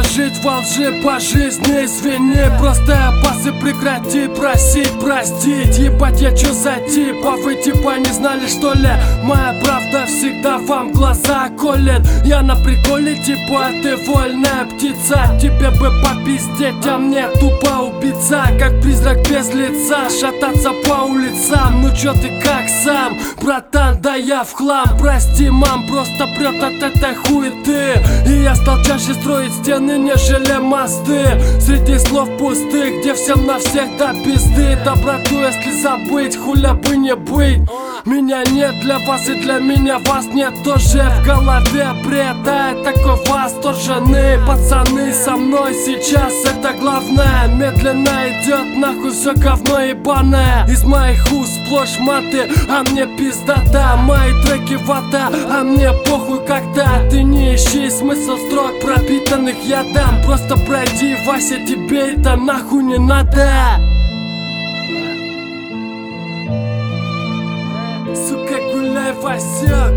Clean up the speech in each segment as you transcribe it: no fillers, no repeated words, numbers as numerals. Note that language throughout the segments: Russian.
жить во лжи по жизни. Извини, просто пасы прекрати просить, простить. Ебать, я чё за тип, а вы типа не знали, что ли? Моя правда всегда вам глаза колет. Я на приколе, типа ты вольная птица. Тебе бы попиздеть, а мне тупо убийца. Как призрак без лица, шататься по улицам. Ну чё ты как сам, братан, да я в хлам. Прости, мам, просто прет от этой хуеты. И я стал чаще строить стены, нежели мосты. Среди слов пустых, где всем на всех до пизды. Доброту, если забыть, хуля бы не быть. Меня нет для вас и для меня вас нет тоже. В голове бред, да, я такой восторженный. Пацаны со мной сейчас, это главное. Медленно идет нахуй все говно ебаное. Из моих уст сплошь маты, а мне пиздата. Мои треки вода, а мне похуй когда. Ты не ищи смысл строк, пропитанных ядом. Просто пройди, Вася, тебе это нахуй не надо. Сука, гуляй, Васек.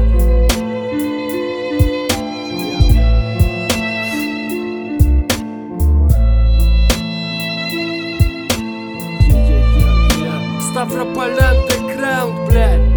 Ставрополь андеграунд, блядь.